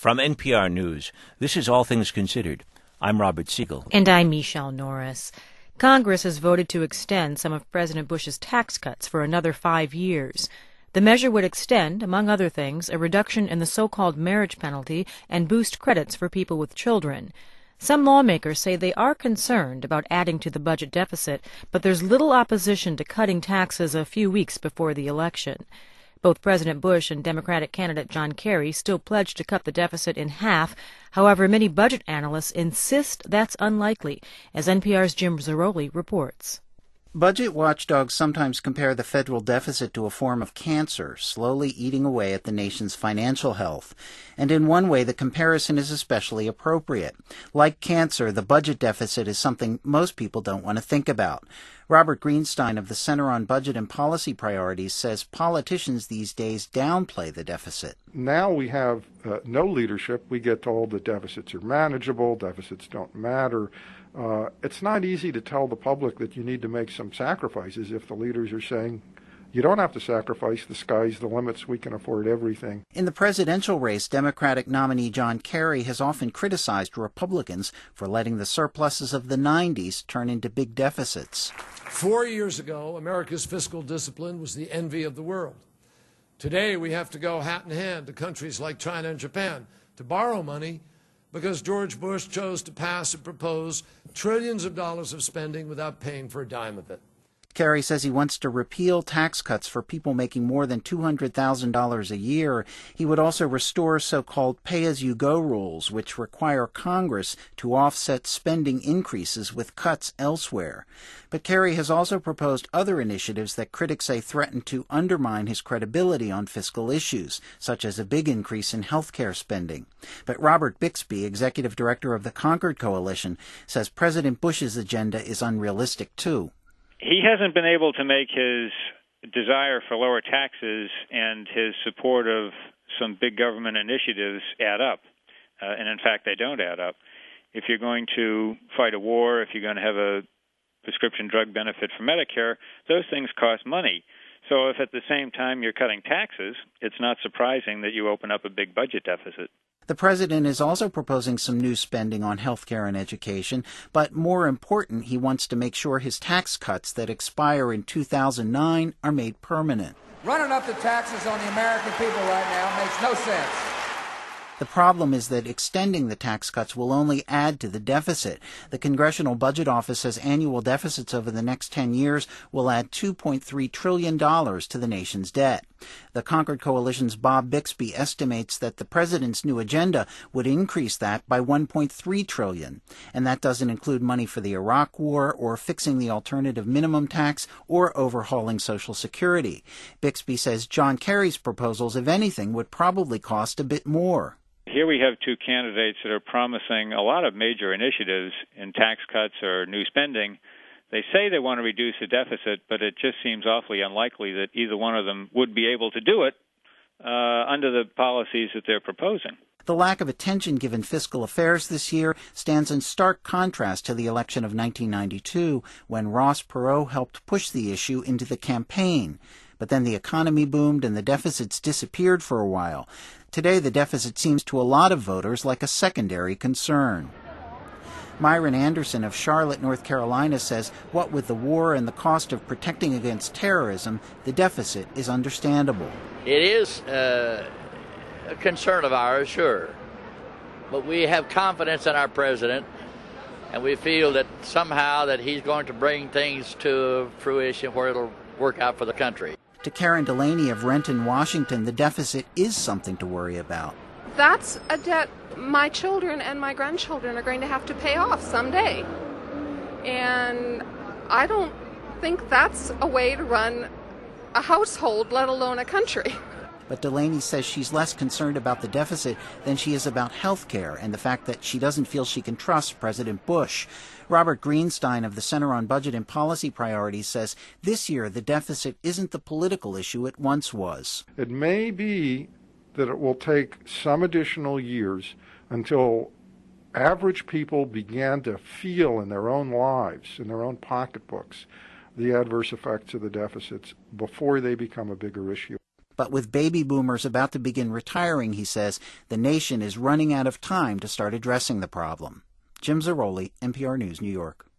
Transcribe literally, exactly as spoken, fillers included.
From N P R News, this is All Things Considered. I'm Robert Siegel. And I'm Michelle Norris. Congress has voted to extend some of President Bush's tax cuts for another five years. The measure would extend, among other things, a reduction in the so-called marriage penalty and boost credits for people with children. Some lawmakers say they are concerned about adding to the budget deficit, but there's little opposition to cutting taxes a few weeks before the election. Both President Bush and Democratic candidate John Kerry still pledged to cut the deficit in half. However, many budget analysts insist that's unlikely, as N P R's Jim Zarroli reports. Budget watchdogs sometimes compare the federal deficit to a form of cancer, slowly eating away at the nation's financial health. And in one way, the comparison is especially appropriate. Like cancer, the budget deficit is something most people don't want to think about. Robert Greenstein of the Center on Budget and Policy Priorities says politicians these days downplay the deficit. Now we have uh, no leadership. We get told that deficits are manageable, deficits don't matter. Uh, it's not easy to tell the public that you need to make some sacrifices if the leaders are saying, you don't have to sacrifice, the sky's the limits, we can afford everything. In the presidential race, Democratic nominee John Kerry has often criticized Republicans for letting the surpluses of the nineties turn into big deficits. Four years ago, America's fiscal discipline was the envy of the world. Today, we have to go hat in hand to countries like China and Japan to borrow money because George Bush chose to pass and propose trillions of dollars of spending without paying for a dime of it. Kerry says he wants to repeal tax cuts for people making more than two hundred thousand dollars a year. He would also restore so-called pay-as-you-go rules, which require Congress to offset spending increases with cuts elsewhere. But Kerry has also proposed other initiatives that critics say threaten to undermine his credibility on fiscal issues, such as a big increase in health care spending. But Robert Bixby, executive director of the Concord Coalition, says President Bush's agenda is unrealistic, too. He hasn't been able to make his desire for lower taxes and his support of some big government initiatives add up. Uh, and in fact, they don't add up. If you're going to fight a war, if you're going to have a prescription drug benefit for Medicare, those things cost money. So if at the same time you're cutting taxes, it's not surprising that you open up a big budget deficit. The president is also proposing some new spending on health care and education, but more important, he wants to make sure his tax cuts that expire in two thousand nine are made permanent. Running up the taxes on the American people right now makes no sense. The problem is that extending the tax cuts will only add to the deficit. The Congressional Budget Office says annual deficits over the next ten years will add two point three trillion dollars to the nation's debt. The Concord Coalition's Bob Bixby estimates that the president's new agenda would increase that by one point three trillion dollars. And that doesn't include money for the Iraq War or fixing the alternative minimum tax or overhauling Social Security. Bixby says John Kerry's proposals, if anything, would probably cost a bit more. Here we have two candidates that are promising a lot of major initiatives in tax cuts or new spending. They say they want to reduce the deficit, but it just seems awfully unlikely that either one of them would be able to do it uh, under the policies that they're proposing. The lack of attention given fiscal affairs this year stands in stark contrast to the election of nineteen ninety-two, when Ross Perot helped push the issue into the campaign. But then the economy boomed and the deficits disappeared for a while. Today, the deficit seems to a lot of voters like a secondary concern. Myron Anderson of Charlotte, North Carolina, says what with the war and the cost of protecting against terrorism, the deficit is understandable. It is uh, a concern of ours, sure. But we have confidence in our president, and we feel that somehow that he's going to bring things to fruition where it'll work out for the country. To Karen Delaney of Renton, Washington, the deficit is something to worry about. That's a debt my children and my grandchildren are going to have to pay off someday. And I don't think that's a way to run a household, let alone a country. But Delaney says she's less concerned about the deficit than she is about health care and the fact that she doesn't feel she can trust President Bush. Robert Greenstein of the Center on Budget and Policy Priorities says this year the deficit isn't the political issue it once was. It may be that it will take some additional years until average people began to feel in their own lives, in their own pocketbooks, the adverse effects of the deficits before they become a bigger issue. But with baby boomers about to begin retiring, he says, the nation is running out of time to start addressing the problem. Jim Zarroli, N P R News, New York.